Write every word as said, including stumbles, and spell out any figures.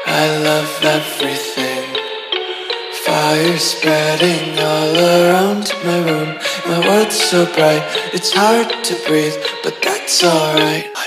I love everything. Fire spreading all around my room. My world's so bright, it's hard to breathe, but that's alright.